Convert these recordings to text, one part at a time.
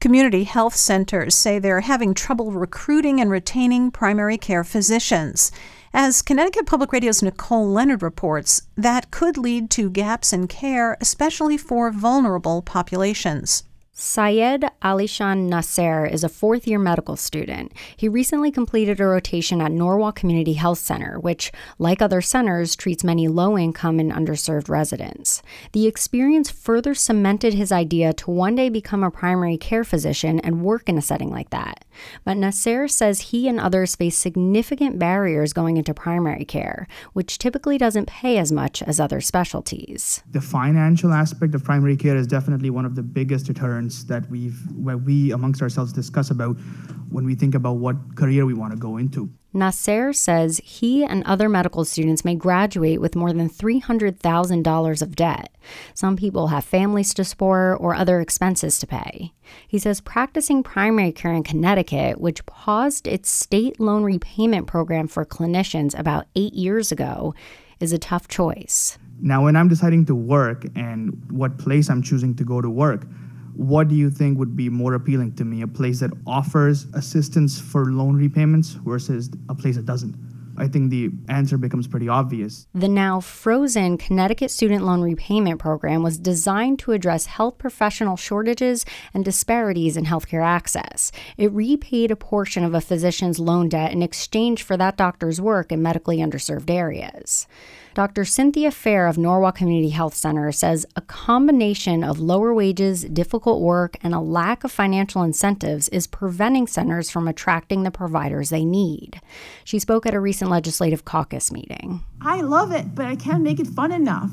Community health centers say they're having trouble recruiting and retaining primary care physicians. As Connecticut Public Radio's Nicole Leonard reports, that could lead to gaps in care, especially for vulnerable populations. Syed Alishan Nasser is a fourth-year medical student. He recently completed a rotation at Norwalk Community Health Center, which, like other centers, treats many low-income and underserved residents. The experience further cemented his idea to one day become a primary care physician and work in a setting like that. But Nasser says he and others face significant barriers going into primary care, which typically doesn't pay as much as other specialties. The financial aspect of primary care is definitely one of the biggest deterrents that we amongst ourselves discuss about when we think about what career we want to go into. Nasser says he and other medical students may graduate with more than $300,000 of debt. Some people have families to support or other expenses to pay. He says practicing primary care in Connecticut, which paused its state loan repayment program for clinicians about 8 years ago, is a tough choice. Now, when I'm deciding to work and what place I'm choosing to go to work, what do you think would be more appealing to me? A place that offers assistance for loan repayments versus a place that doesn't? I think the answer becomes pretty obvious. The now frozen Connecticut Student Loan Repayment Program was designed to address health professional shortages and disparities in healthcare access. It repaid a portion of a physician's loan debt in exchange for that doctor's work in medically underserved areas. Dr. Cynthia Fair of Norwalk Community Health Center says a combination of lower wages, difficult work, and a lack of financial incentives is preventing centers from attracting the providers they need. She spoke at a recent legislative caucus meeting. I love it, but I can't make it fun enough,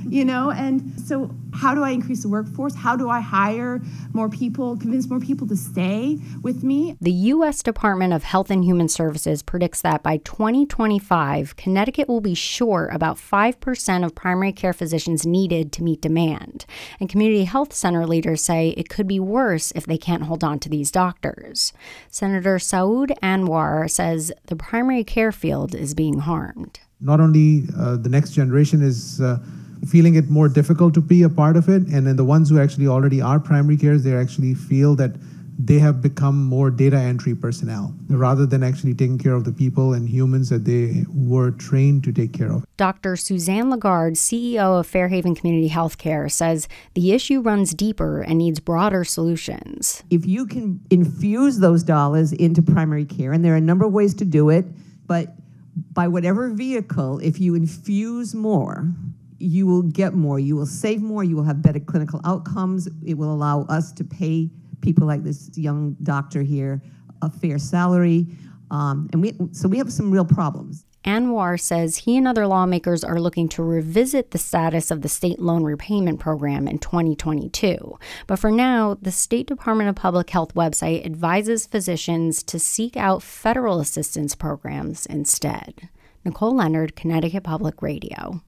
and so how do I increase the workforce? How do I hire more people, convince more people to stay with me? The U.S. Department of Health and Human Services predicts that by 2025, Connecticut will be short about 5% of primary care physicians needed to meet demand. And community health center leaders say it could be worse if they can't hold on to these doctors. Senator Saud Anwar says the primary care field is being harmed. Not only the next generation is feeling it more difficult to be a part of it, and then the ones who actually already are primary cares, they actually feel that they have become more data entry personnel rather than actually taking care of the people and humans that they were trained to take care of. Dr. Suzanne Lagarde, CEO of Fairhaven Community Healthcare, says the issue runs deeper and needs broader solutions. If you can infuse those dollars into primary care, and there are a number of ways to do it, but by whatever vehicle, if you infuse more, you will get more, you will save more, you will have better clinical outcomes. It will allow us to pay people like this young doctor here a fair salary. So we have some real problems. Anwar says he and other lawmakers are looking to revisit the status of the state loan repayment program in 2022. But for now, the State Department of Public Health website advises physicians to seek out federal assistance programs instead. Nicole Leonard, Connecticut Public Radio.